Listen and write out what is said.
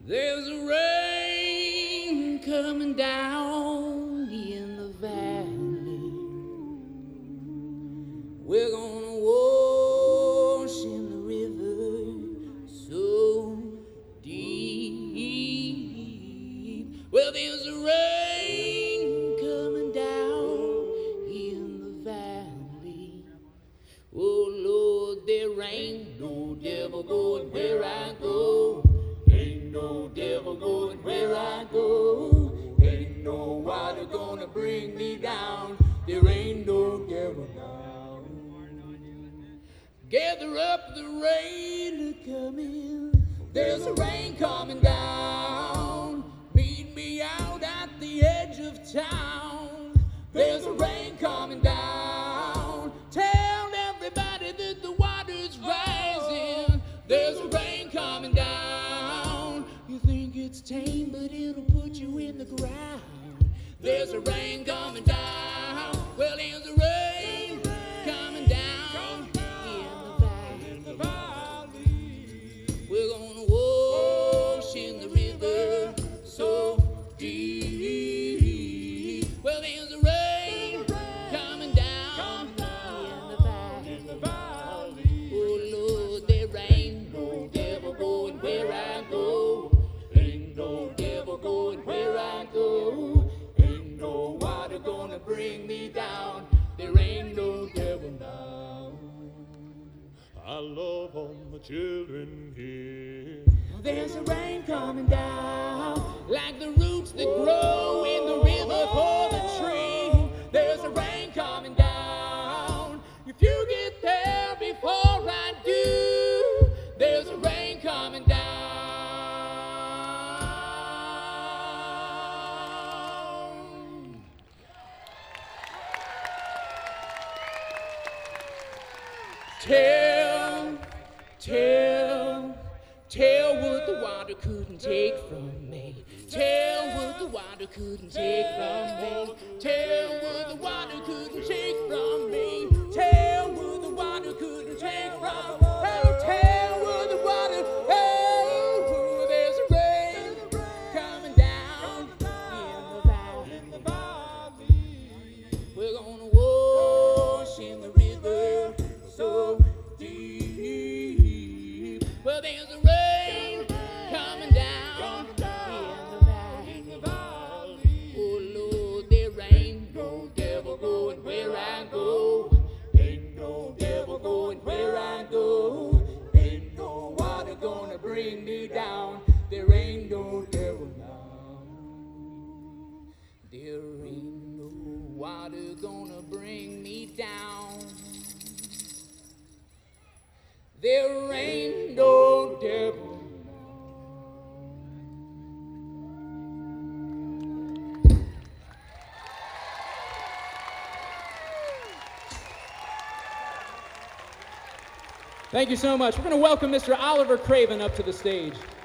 There's a rain coming down in the valley. We're gonna wash in the river so deep. Well, there's a rain coming down in the valley. Oh Lord, there ain't no devil going where I go. Ain't no devil going where I go. Ain't no water gonna bring me down. There ain't no devil down. Gather up the rain coming. There's a rain coming down. Meet me out at the edge of town. There's a rain coming down. Tell everybody that the water's rising. There's a rain coming down. You think it's tame, but it'll put you in the ground. There's a rain coming down. Well, there's a rain coming down in the valley. We're gonna wash in the river so deep. Well, there's a rain coming down in the valley. Oh Lord, there ain't no devil going where I go. Ain't no devil going where I go. Ain't no water gonna bring me down. There ain't no devil now. I love all the children here. There's a rain coming down, like the roots that grow in the river for the tree. There's a rain coming down. If you get there before I do, there's a rain coming down. Tell what the water couldn't take from me. Tell what the water couldn't take from me. Tell what the water couldn't take from me. Tell what the water couldn't take from me. Oh, tell what the water. Oh, there's a rain coming down in the valley. We're gonna wash in the river so deep. Well, there's a rain coming down in the valley. Oh Lord, there ain't no devil going where I go. Ain't no devil going where I go. Ain't no water gonna bring me down. There ain't no devil now. There ain't no water gonna bring me down. There ain't no devil. Thank you so much. We're going to welcome Mr. Oliver Craven up to the stage.